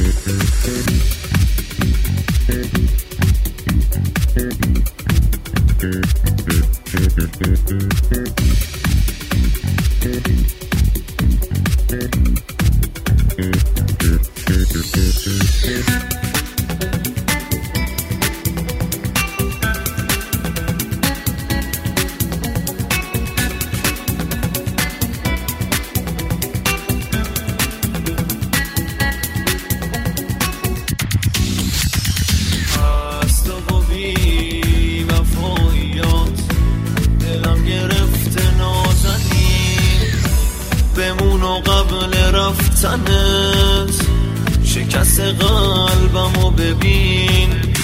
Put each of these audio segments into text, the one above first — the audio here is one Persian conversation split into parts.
شکست قلبمو ببین،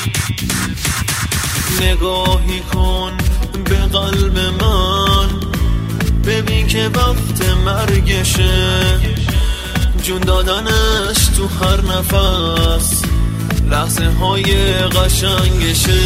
نگاهی کن به قلب من، ببین که وقت مرگشه، جون دادنش تو هر نفس، لحظه های قشنگشه.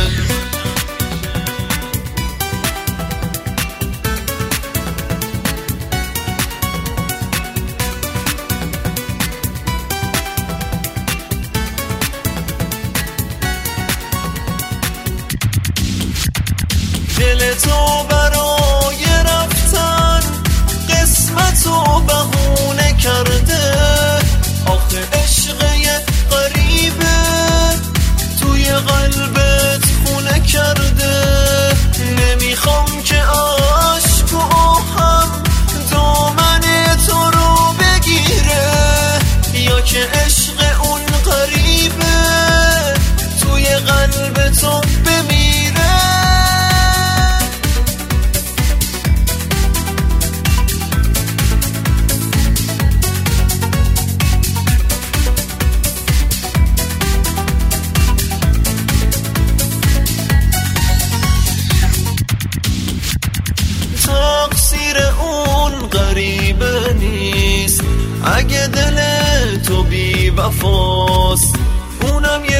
دل تو برای رفتن قسمتو بهونه کرده، آخه عشق یه غریبه توی قلبت خونه کرده. نمیخوام که عشق و آهم دامن تو رو بگیره، یا که عشق اون غریبه توی قلب تو بمیره. تقصیر اون غریبه نیست، اگه دل تو بی وفاست، اونم یه